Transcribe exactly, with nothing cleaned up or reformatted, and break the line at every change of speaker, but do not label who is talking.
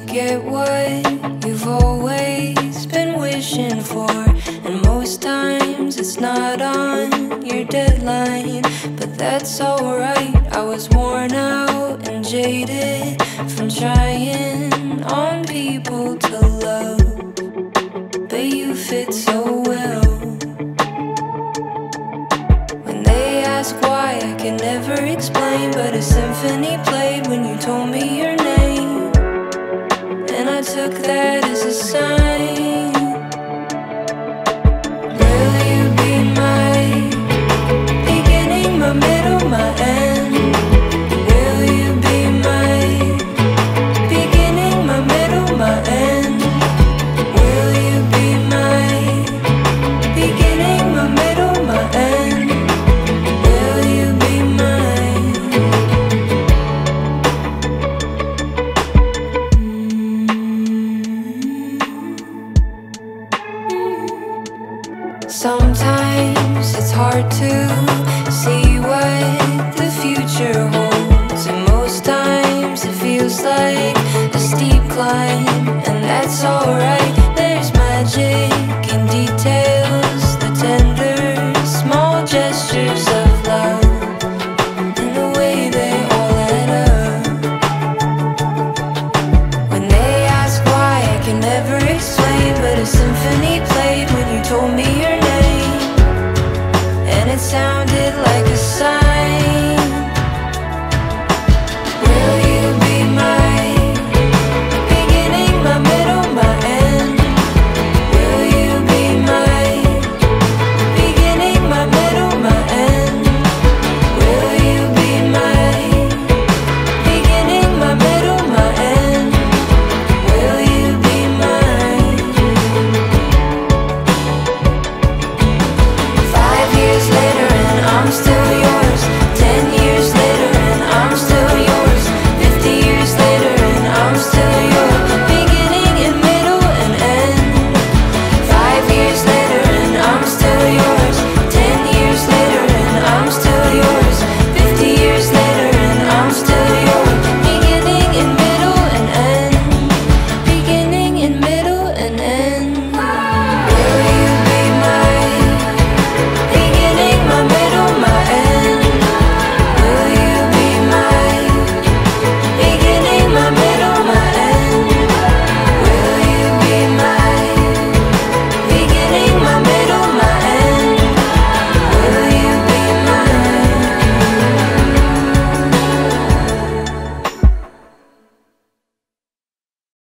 get what you've always been wishing for. And most times it's not on your deadline, but that's alright. I was worn out and jaded from trying on people to love, but you fit so well. When they ask why, I can never explain, but a symphony played when you told me your name, and I took that as a sign. Will you be my beginning, my middle, my end? Will you be my beginning, my middle, my end? Will you be my beginning, my middle, my end? Will you be mine? Sometimes it's hard to see what the future holds, and most times it feels like